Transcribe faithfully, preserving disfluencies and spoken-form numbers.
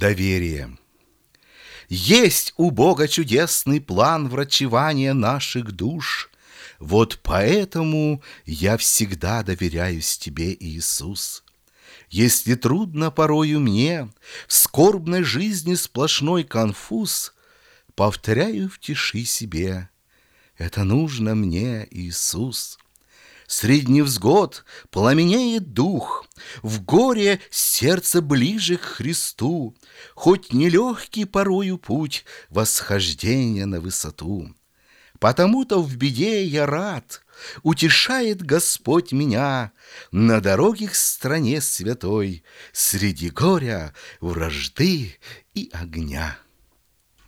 Доверие. Есть у Бога чудесный план врачевания наших душ. Вот поэтому я всегда доверяюсь Тебе, Иисус. Если трудно порою мне, в скорбной жизни сплошной конфуз, повторяю в тиши себе: это нужно мне, Иисус. Средь невзгод пламенеет дух, в горе сердце ближе к Христу, хоть нелегкий порою путь восхождения на высоту. Потому-то в беде я рад, утешает Господь меня на дороге к стране святой, среди горя, вражды и огня.